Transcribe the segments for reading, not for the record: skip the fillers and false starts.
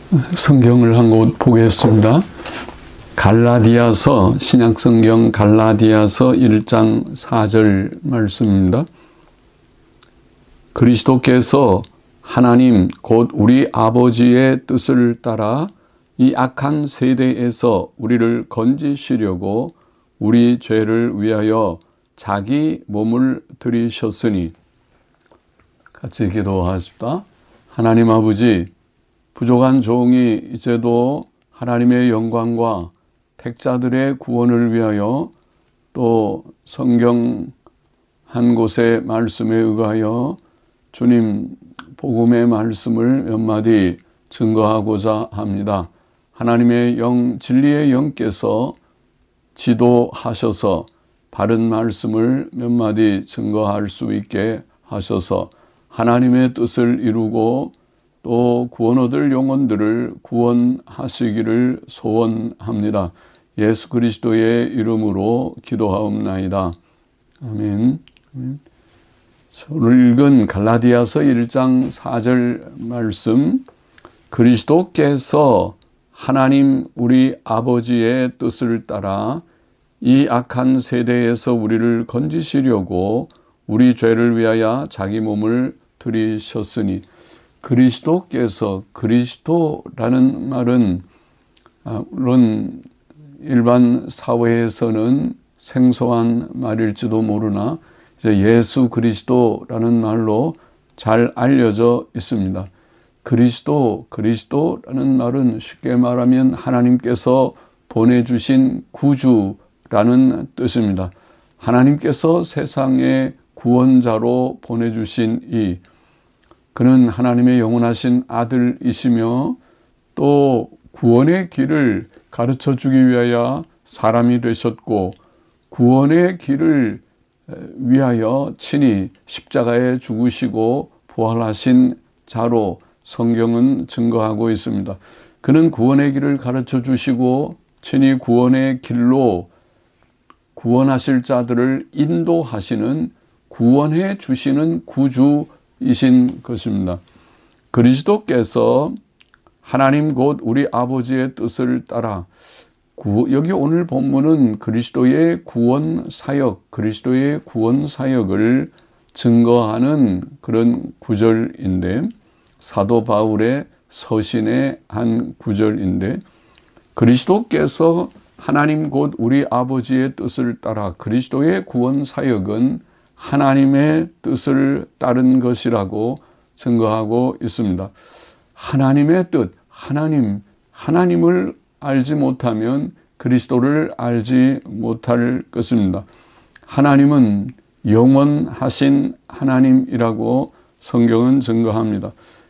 성경을 한 곳 보겠습니다. 갈라디아서, 신약성경 갈라디아서 1장 4절 말씀입니다. 그리스도께서 하나님 곧 우리 아버지의 뜻을 따라 이 악한 세대에서 우리를 건지시려고 우리 죄를 위하여 자기 몸을 들이셨으니. 같이 기도하십시다. 하나님 아버지, 부족한 종이 이제도 하나님의 영광과 택자들의 구원을 위하여 또 성경 한 곳의 말씀에 의하여 주님 복음의 말씀을 몇 마디 증거하고자 합니다. 하나님의 영, 진리의 영께서 지도하셔서 바른 말씀을 몇 마디 증거할 수 있게 하셔서 하나님의 뜻을 이루고 또 구원 얻을 영혼들을 구원하시기를 소원합니다. 예수 그리스도의 이름으로 기도하옵나이다. 아멘. 오늘 읽은 갈라디아서 1장 4절 말씀, 그리스도께서 하나님 우리 아버지의 뜻을 따라 이 악한 세대에서 우리를 건지시려고 우리 죄를 위하여 자기 몸을 들이셨으니. 그리스도께서, 그리스도라는 말은 물론 일반 사회에서는 생소한 말일지도 모르나 이제 예수 그리스도라는 말로 잘 알려져 있습니다. 그리스도라는 말은 쉽게 말하면 하나님께서 보내주신 구주라는 뜻입니다. 하나님께서 세상의 구원자로 보내주신 그는 하나님의 영원하신 아들이시며 또 구원의 길을 가르쳐 주기 위하여 사람이 되셨고 구원의 길을 위하여 친히 십자가에 죽으시고 부활하신 자로 성경은 증거하고 있습니다. 그는 구원의 길을 가르쳐 주시고 친히 구원의 길로 구원하실 자들을 인도하시는, 구원해 주시는 구주이신 것입니다. 그리스도께서 하나님 곧 우리 아버지의 뜻을 따라, 여기 오늘 본문은 그리스도의 구원 사역, 그리스도의 구원 사역을 증거하는 그런 구절인데, 사도 바울의 서신의 한 구절인데, 그리스도께서 하나님 곧 우리 아버지의 뜻을 따라, 그리스도의 구원 사역은 하나님의 뜻을 따른 것이라고 증거하고 있습니다. 하나님의 뜻, 하나님을 알지 못하면 그리스도를 알지 못할 것입니다. 하나님은 영원하신 하나님이라고 성경은 증거합니다.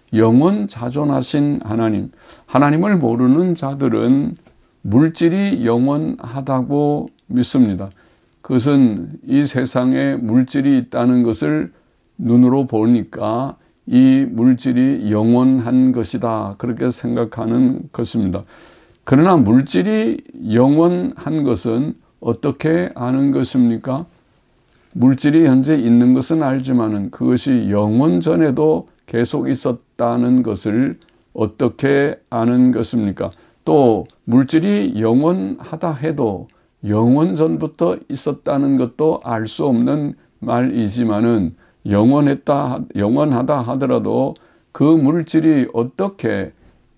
영원자존하신 하나님, 하나님을 모르는 자들은 물질이 영원하다고 믿습니다. 그것은 이 세상에 물질이 있다는 것을 눈으로 보니까 이 물질이 영원한 것이다, 그렇게 생각하는 것입니다. 그러나 물질이 영원한 것은 어떻게 아는 것입니까? 물질이 현재 있는 것은 알지만은 그것이 영원 전에도 계속 있었다는 것을 어떻게 아는 것입니까? 또 물질이 영원하다 해도 영원 전부터 있었다는 것도 알 수 없는 말이지만은 영원하다 하더라도 그 물질이 어떻게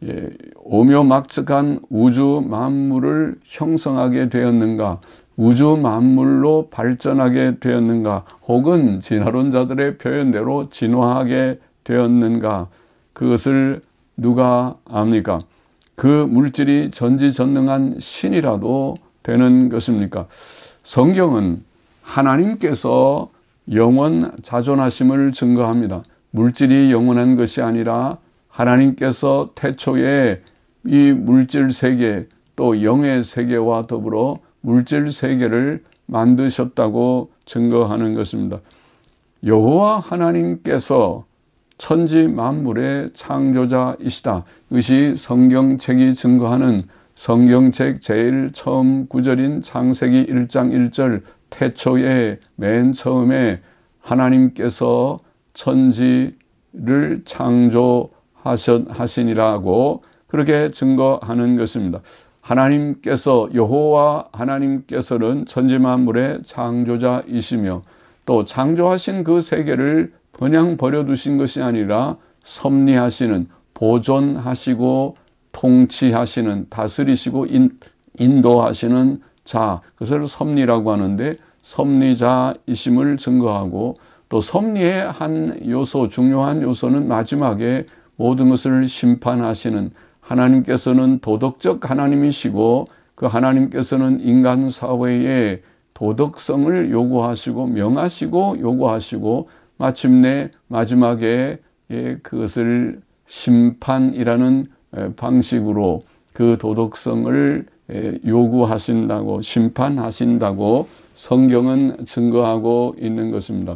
오묘막측한 우주 만물을 형성하게 되었는가, 우주 만물로 발전하게 되었는가, 혹은 진화론자들의 표현대로 진화하게 되었는가, 그것을 누가 압니까? 그 물질이 전지전능한 신이라도 되는 것입니까? 성경은 하나님께서 영원 자존하심을 증거합니다. 물질이 영원한 것이 아니라 하나님께서 태초에 이 물질 세계 또 영의 세계와 더불어 물질 세계를 만드셨다고 증거하는 것입니다. 여호와 하나님께서 천지 만물의 창조자이시다. 이것이 성경책이 증거하는 성경책 제일 처음 구절인 창세기 1장 1절, 태초에 맨 처음에 하나님께서 천지를 창조하시니라고 그렇게 증거하는 것입니다. 하나님께서 여호와 하나님께서는 천지만물의 창조자이시며 또 창조하신 그 세계를 그냥 버려두신 것이 아니라 섭리하시는, 보존하시고 통치하시는, 다스리시고 인도하시는 자, 그것을 섭리라고 하는데 섭리자이심을 증거하고 또 섭리의 한 요소, 중요한 요소는 마지막에 모든 것을 심판하시는 하나님께서는 도덕적 하나님이시고 그 하나님께서는 인간 사회의 도덕성을 요구하시고 명하시고 요구하시고 마침내 마지막에 그것을 심판이라는 방식으로 그 도덕성을 요구하신다고, 심판하신다고 성경은 증거하고 있는 것입니다.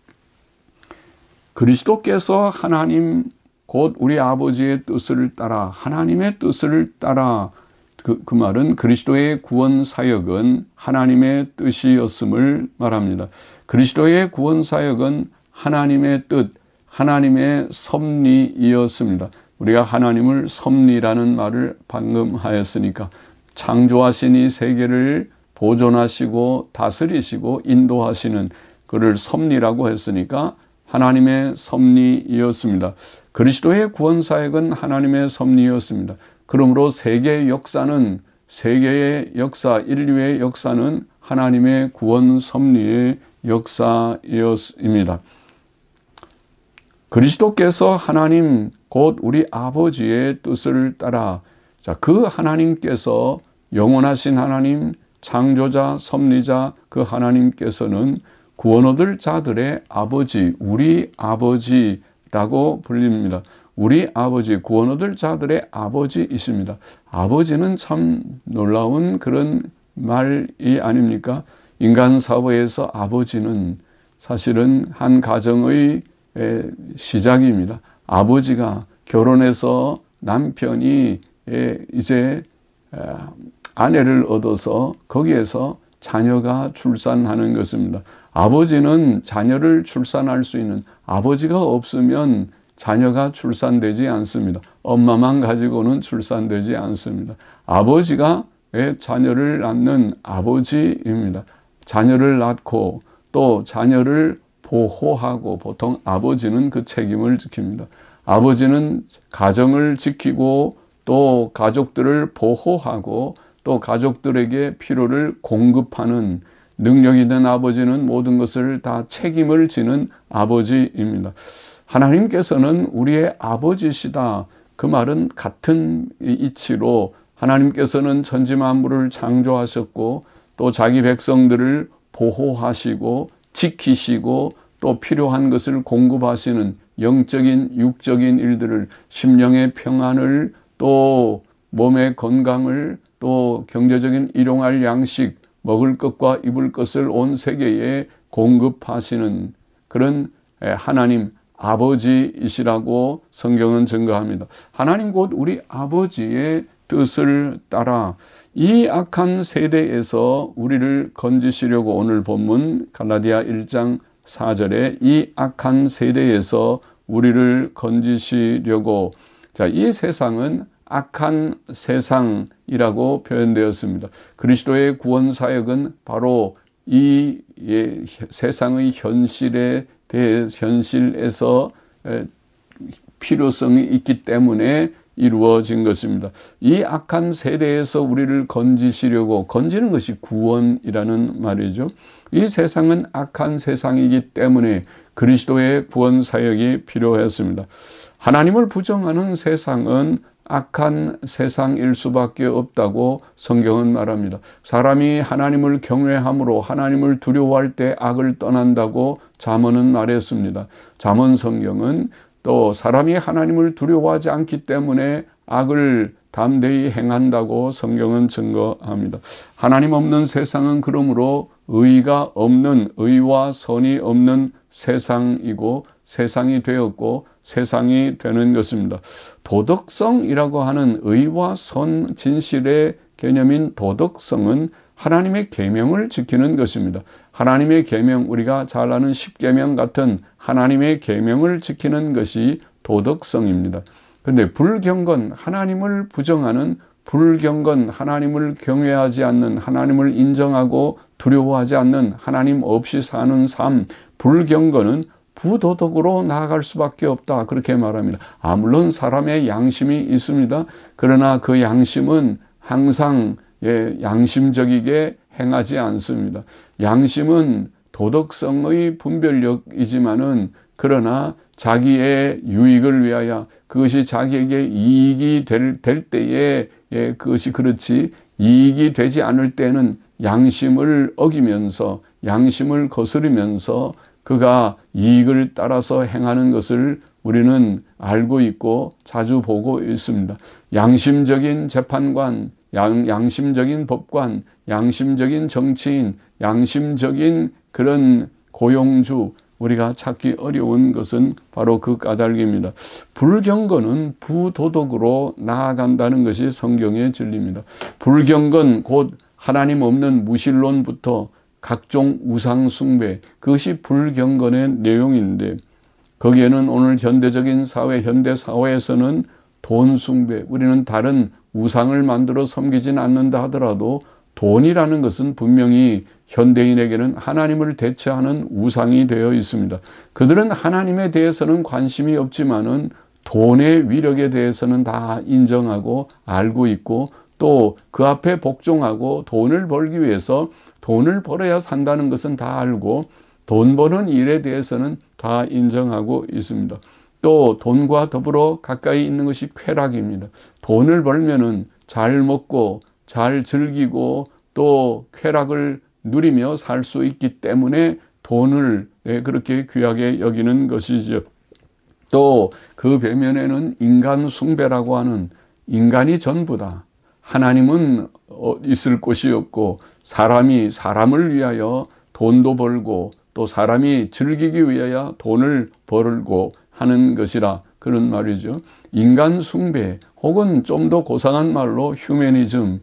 그리스도께서 하나님 곧 우리 아버지의 뜻을 따라, 하나님의 뜻을 따라, 그 말은 그리스도의 구원 사역은 하나님의 뜻이었음을 말합니다. 그리스도의 구원 사역은 하나님의 뜻, 하나님의 섭리이었습니다. 우리가 하나님을 섭리라는 말을 방금 하였으니까 창조하신 이 세계를 보존하시고 다스리시고 인도하시는 그를 섭리라고 했으니까 하나님의 섭리이었습니다. 그리스도의 구원 사역은 하나님의 섭리이었습니다. 그러므로 세계의 역사는, 세계의 역사, 인류의 역사는 하나님의 구원 섭리의 역사였습니다. 그리스도께서 하나님 곧 우리 아버지의 뜻을 따라, 자, 그 하나님께서 영원하신 하나님, 창조자, 섭리자 그 하나님께서는 구원 얻을 자들의 아버지, 우리 아버지라고 불립니다. 우리 아버지, 구원 얻을 자들의 아버지이십니다. 아버지는 참 놀라운 그런 말이 아닙니까? 인간 사회에서 아버지는 사실은 한 가정의 시작입니다. 아버지가 결혼해서 남편이 이제 아내를 얻어서 거기에서 자녀가 출산하는 것입니다. 아버지는 자녀를 출산할 수 있는, 아버지가 없으면 자녀가 출산되지 않습니다. 엄마만 가지고는 출산되지 않습니다. 아버지가 자녀를 낳는 아버지입니다. 자녀를 낳고 또 자녀를 보호하고, 보통 아버지는 그 책임을 지킵니다. 아버지는 가정을 지키고 또 가족들을 보호하고 또 가족들에게 필요를 공급하는 능력 있는 아버지는 모든 것을 다 책임을 지는 아버지입니다. 하나님께서는 우리의 아버지시다. 그 말은 같은 이치로 하나님께서는 천지만물을 창조하셨고 또 자기 백성들을 보호하시고 지키시고 또 필요한 것을 공급하시는 영적인 육적인 일들을, 심령의 평안을, 또 몸의 건강을, 또 경제적인 일용할 양식, 먹을 것과 입을 것을 온 세계에 공급하시는 그런 하나님 아버지이시라고 성경은 증거합니다. 하나님 곧 우리 아버지의 뜻을 따라 이 악한 세대에서 우리를 건지시려고, 오늘 본문 갈라디아 1장 4절에 이 악한 세대에서 우리를 건지시려고, 자, 이 세상은 악한 세상이라고 표현되었습니다. 그리스도의 구원 사역은 바로 이 세상의 현실에 대해, 현실에서 필요성이 있기 때문에 이루어진 것입니다. 이 악한 세대에서 우리를 건지시려고, 건지는 것이 구원이라는 말이죠. 이 세상은 악한 세상이기 때문에 그리스도의 구원 사역이 필요했습니다. 하나님을 부정하는 세상은 악한 세상일 수밖에 없다고 성경은 말합니다. 사람이 하나님을 경외함으로 하나님을 두려워할 때 악을 떠난다고 잠언은 말했습니다. 잠언 성경은 또 사람이 하나님을 두려워하지 않기 때문에 악을 담대히 행한다고 성경은 증거합니다. 하나님 없는 세상은 그러므로 의가 없는, 의와 선이 없는 세상이고 세상이 되었고 세상이 되는 것입니다. 도덕성이라고 하는 의와 선, 진실의 개념인 도덕성은 하나님의 계명을 지키는 것입니다. 하나님의 계명, 우리가 잘 아는 십계명 같은 하나님의 계명을 지키는 것이 도덕성입니다. 그런데 불경건, 하나님을 부정하는, 불경건, 하나님을 경외하지 않는, 하나님을 인정하고 두려워하지 않는, 하나님 없이 사는 삶, 불경건은 부도덕으로 나아갈 수밖에 없다, 그렇게 말합니다. 물론 사람의 양심이 있습니다. 그러나 그 양심은 항상 양심적이게 행하지 않습니다. 양심은 도덕성의 분별력이지만은, 그러나 자기의 유익을 위하여, 그것이 자기에게 이익이 될 때에 그것이 그렇지, 이익이 되지 않을 때는 양심을 어기면서, 양심을 거스르면서 그가 이익을 따라서 행하는 것을 우리는 알고 있고 자주 보고 있습니다. 양심적인 재판관, 양심적인 법관, 양심적인 정치인, 양심적인 그런 고용주, 우리가 찾기 어려운 것은 바로 그 까닭입니다. 불경건은 부도덕으로 나아간다는 것이 성경의 진리입니다. 불경건, 곧 하나님 없는 무신론부터 각종 우상 숭배, 그것이 불경건의 내용인데, 거기에는 오늘 현대적인 사회, 현대 사회에서는 돈 숭배, 우리는 다른 우상을 만들어 섬기진 않는다 하더라도 돈이라는 것은 분명히 현대인에게는 하나님을 대체하는 우상이 되어 있습니다. 그들은 하나님에 대해서는 관심이 없지만은 돈의 위력에 대해서는 다 인정하고 알고 있고, 또 그 앞에 복종하고 돈을 벌기 위해서, 돈을 벌어야 산다는 것은 다 알고, 돈 버는 일에 대해서는 다 인정하고 있습니다. 또 돈과 더불어 가까이 있는 것이 쾌락입니다. 돈을 벌면은 잘 먹고 잘 즐기고 또 쾌락을 누리며 살 수 있기 때문에 돈을 그렇게 귀하게 여기는 것이죠. 또 그 배면에는 인간 숭배라고 하는, 인간이 전부다, 하나님은 있을 곳이 없고, 사람이 사람을 위하여 돈도 벌고 또 사람이 즐기기 위하여 돈을 벌고 하는 것이라, 그런 말이죠. 인간 숭배, 혹은 좀 더 고상한 말로 휴머니즘,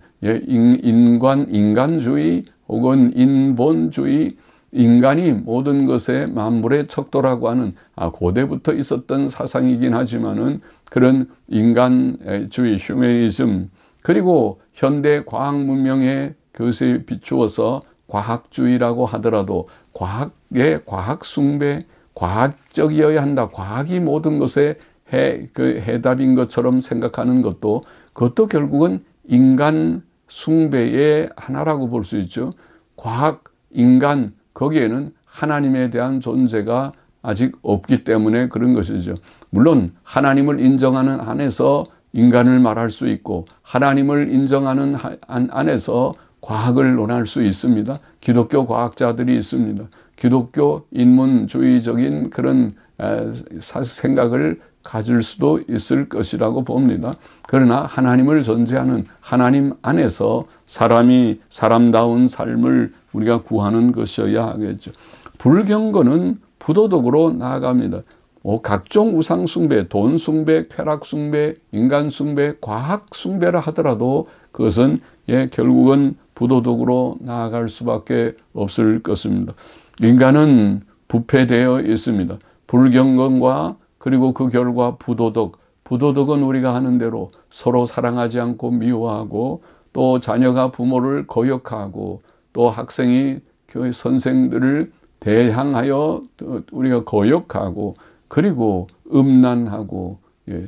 인간주의 혹은 인본주의, 인간이 모든 것에 만물의 척도라고 하는, 고대부터 있었던 사상이긴 하지만은 그런 인간주의, 휴머니즘, 그리고 현대 과학 문명의 그것에 비추어서 과학주의라고 하더라도 과학의 과학 숭배, 과학적이어야 한다, 과학이 모든 것에 해답인 것처럼 생각하는 것도, 그것도 결국은 인간 숭배의 하나라고 볼 수 있죠. 과학, 인간, 거기에는 하나님에 대한 존재가 아직 없기 때문에 그런 것이죠. 물론 하나님을 인정하는 안에서 인간을 말할 수 있고, 하나님을 인정하는 안에서 과학을 논할 수 있습니다. 기독교 과학자들이 있습니다. 기독교 인문주의적인 그런 생각을 가질 수도 있을 것이라고 봅니다. 그러나 하나님을 전제하는 하나님 안에서 사람이 사람다운 삶을 우리가 구하는 것이어야 하겠죠. 불경건은 부도덕으로 나아갑니다. 각종 우상 숭배, 돈 숭배, 쾌락 숭배, 인간 숭배, 과학 숭배를 하더라도 그것은 결국은 부도덕으로 나아갈 수밖에 없을 것입니다. 인간은 부패되어 있습니다. 불경건과 그리고 그 결과 부도덕. 부도덕은 우리가 하는 대로 서로 사랑하지 않고 미워하고, 또 자녀가 부모를 거역하고, 또 학생이 교회 선생들을 대항하여 우리가 거역하고, 그리고 음란하고,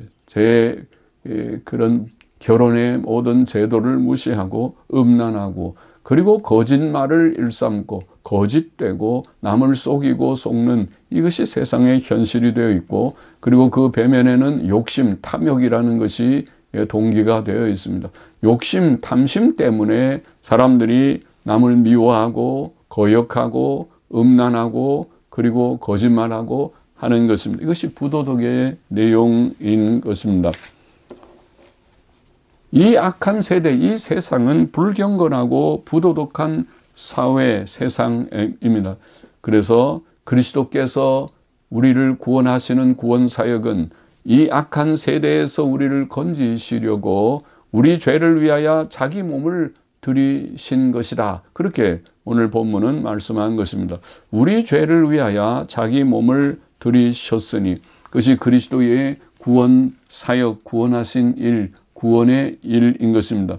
그런 결혼의 모든 제도를 무시하고 음란하고, 그리고 거짓말을 일삼고 거짓되고 남을 속이고 속는, 이것이 세상의 현실이 되어 있고, 그리고 그 배면에는 욕심, 탐욕이라는 것이 동기가 되어 있습니다. 욕심, 탐심 때문에 사람들이 남을 미워하고 거역하고 음란하고 그리고 거짓말하고 하는 것입니다. 이것이 부도덕의 내용인 것입니다. 이 악한 세대, 이 세상은 불경건하고 부도덕한 사회, 세상입니다. 그래서 그리스도께서 우리를 구원하시는 구원 사역은 이 악한 세대에서 우리를 건지시려고 우리 죄를 위하여 자기 몸을 들이신 것이다, 그렇게 오늘 본문은 말씀한 것입니다. 우리 죄를 위하여 자기 몸을 들이셨으니, 그것이 그리스도의 구원 사역, 구원하신 일, 구원의 일인 것입니다.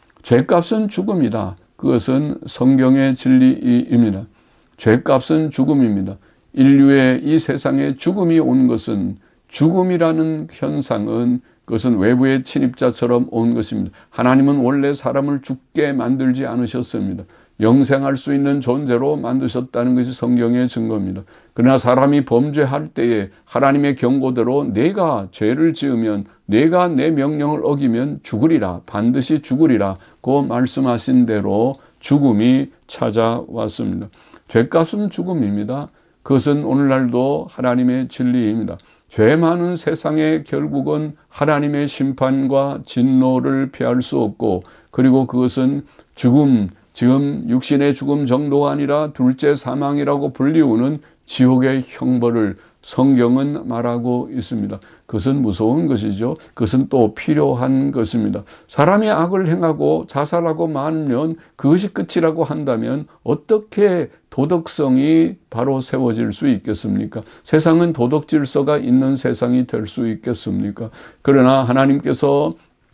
죄값은 죽음이다. 그것은 성경의 진리입니다. 죄값은 죽음입니다. 인류의 이 세상에 죽음이 온 것은, 죽음이라는 현상은 그것은 외부의 침입자처럼 온 것입니다. 하나님은 원래 사람을 죽게 만들지 않으셨습니다. 영생할 수 있는 존재로 만드셨다는 것이 성경의 증거입니다. 그러나 사람이 범죄할 때에 하나님의 경고대로 내가 죄를 지으면, 내가 내 명령을 어기면 죽으리라, 반드시 죽으리라 고 말씀하신 대로 죽음이 찾아왔습니다. 죄값은 죽음입니다. 그것은 오늘날도 하나님의 진리입니다. 죄 많은 세상에 결국은 하나님의 심판과 진노를 피할 수 없고, 그리고 그것은 죽음, 지금 육신의 죽음 정도가 아니라 둘째 사망이라고 불리우는 지옥의 형벌을 성경은 말하고 있습니다. 그것은 무서운 것이죠. 그것은 또 필요한 것입니다. 사람이 악을 행하고 자살하고 말면 그것이 끝이라고 한다면 어떻게 도덕성이 바로 세워질 수 있겠습니까? 세상은 도덕 질서가 있는 세상이 될 수 있겠습니까? 그러나 하나님께서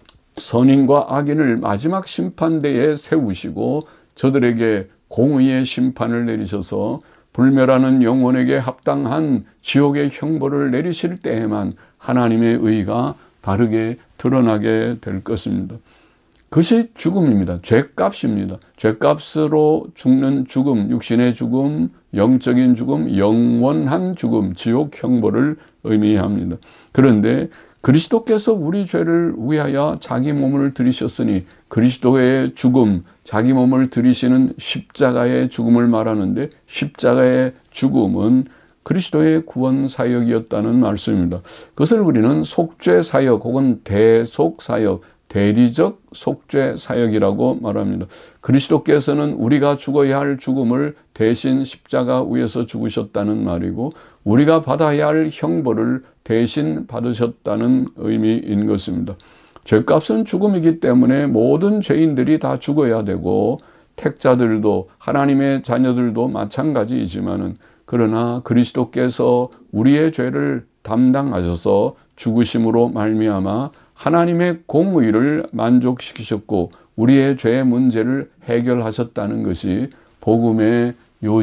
선인과 악인을 마지막 심판대에 세우시고 저들에게 공의의 심판을 내리셔서 불멸하는 영혼에게 합당한 지옥의 형벌을 내리실 때에만 하나님의 의가 바르게 드러나게 될 것입니다. 그것이 죽음입니다. 죄값입니다. 죄값으로 죽는 죽음, 육신의 죽음, 영적인 죽음, 영원한 죽음, 지옥 형벌을 의미합니다. 그런데 그리스도께서 우리 죄를 위하여 자기 몸을 들이셨으니 그리스도의 죽음, 자기 몸을 들이시는 십자가의 죽음을 말하는데, 십자가의 죽음은 그리스도의 구원 사역이었다는 말씀입니다. 그것을 우리는 속죄 사역 혹은 대속 사역, 대리적 속죄 사역이라고 말합니다. 그리스도께서는 우리가 죽어야 할 죽음을 대신 십자가 위에서 죽으셨다는 말이고, 우리가 받아야 할 형벌을 대신 받으셨다는 의미인 것입니다. 죄값은 죽음이기 때문에 모든 죄인들이 다 죽어야 되고, 택자들도 하나님의 자녀들도 마찬가지이지만은, 그러나 그리스도께서 우리의 죄를 담당하셔서 죽으심으로 말미암아 하나님의 공의를 만족시키셨고 우리의 죄의 문제를 해결하셨다는 것이 복음의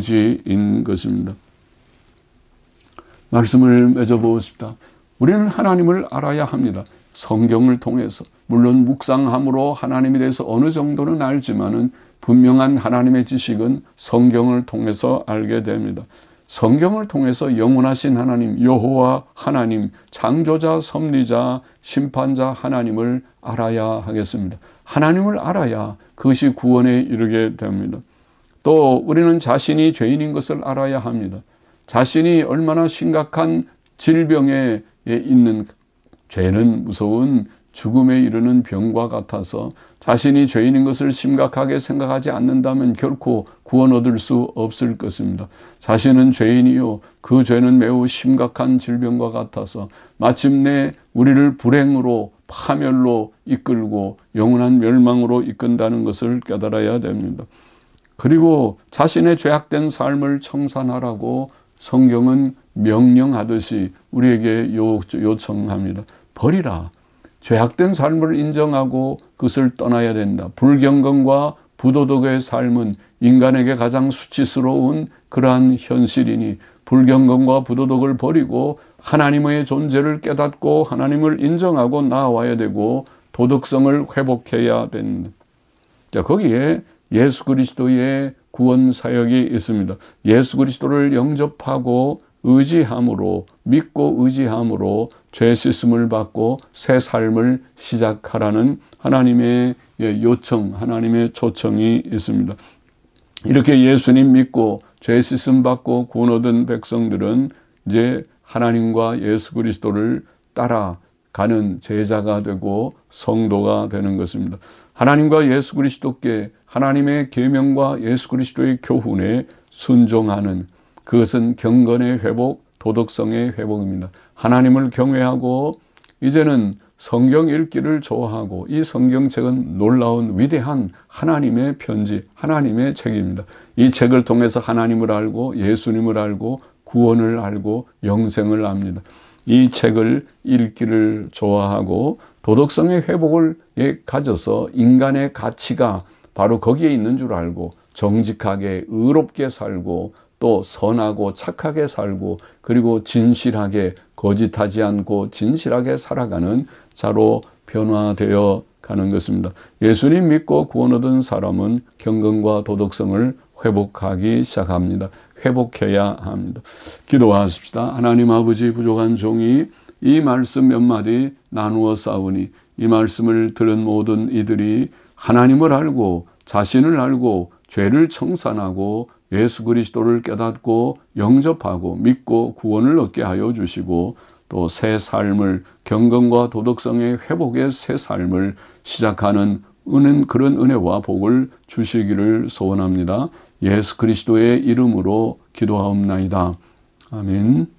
요지인 것입니다. 말씀을 맺어보고 싶다. 우리는 하나님을 알아야 합니다. 성경을 통해서. 물론 묵상함으로 하나님에 대해서 어느 정도는 알지만은 분명한 하나님의 지식은 성경을 통해서 알게 됩니다. 성경을 통해서 영원하신 하나님, 여호와 하나님, 창조자, 섭리자, 심판자 하나님을 알아야 하겠습니다. 하나님을 알아야 그것이 구원에 이르게 됩니다. 또 우리는 자신이 죄인인 것을 알아야 합니다. 자신이 얼마나 심각한 질병에 있는, 죄는 무서운 죽음에 이르는 병과 같아서 자신이 죄인인 것을 심각하게 생각하지 않는다면 결코 구원 얻을 수 없을 것입니다. 자신은 죄인이요, 그 죄는 매우 심각한 질병과 같아서 마침내 우리를 불행으로, 파멸로 이끌고 영원한 멸망으로 이끈다는 것을 깨달아야 됩니다. 그리고 자신의 죄악된 삶을 청산하라고 성경은 명령하듯이 우리에게 요청합니다. 버리라. 죄악된 삶을 인정하고 그것을 떠나야 된다. 불경건과 부도덕의 삶은 인간에게 가장 수치스러운 그러한 현실이니 불경건과 부도덕을 버리고 하나님의 존재를 깨닫고 하나님을 인정하고 나아와야 되고 도덕성을 회복해야 됩니다. 자, 거기에 예수 그리스도의 구원 사역이 있습니다. 예수 그리스도를 영접하고 의지함으로, 믿고 의지함으로 죄 씻음을 받고 새 삶을 시작하라는 하나님의 요청, 하나님의 초청이 있습니다. 이렇게 예수님 믿고 죄 씻음 받고 구원 얻은 백성들은 이제 하나님과 예수 그리스도를 따라가는 제자가 되고 성도가 되는 것입니다. 하나님과 예수 그리스도께 하나님의 계명과 예수 그리스도의 교훈에 순종하는, 그것은 경건의 회복, 도덕성의 회복입니다. 하나님을 경외하고 이제는 성경 읽기를 좋아하고, 이 성경책은 놀라운 위대한 하나님의 편지, 하나님의 책입니다. 이 책을 통해서 하나님을 알고 예수님을 알고 구원을 알고 영생을 압니다. 이 책을 읽기를 좋아하고 도덕성의 회복을 가져서 인간의 가치가 바로 거기에 있는 줄 알고 정직하게 의롭게 살고 또 선하고 착하게 살고 그리고 진실하게 거짓하지 않고 진실하게 살아가는 자로 변화되어 가는 것입니다. 예수님 믿고 구원 얻은 사람은 경건과 도덕성을 회복하기 시작합니다. 회복해야 합니다. 기도하십시다. 하나님 아버지, 부족한 종이 이 말씀 몇 마디 나누어 싸우니 이 말씀을 들은 모든 이들이 하나님을 알고 자신을 알고 죄를 청산하고 예수 그리스도를 깨닫고 영접하고 믿고 구원을 얻게 하여 주시고 또 새 삶을 경건과 도덕성의 회복의 새 삶을 시작하는 그런 은혜와 복을 주시기를 소원합니다. 예수 그리스도의 이름으로 기도하옵나이다. 아멘.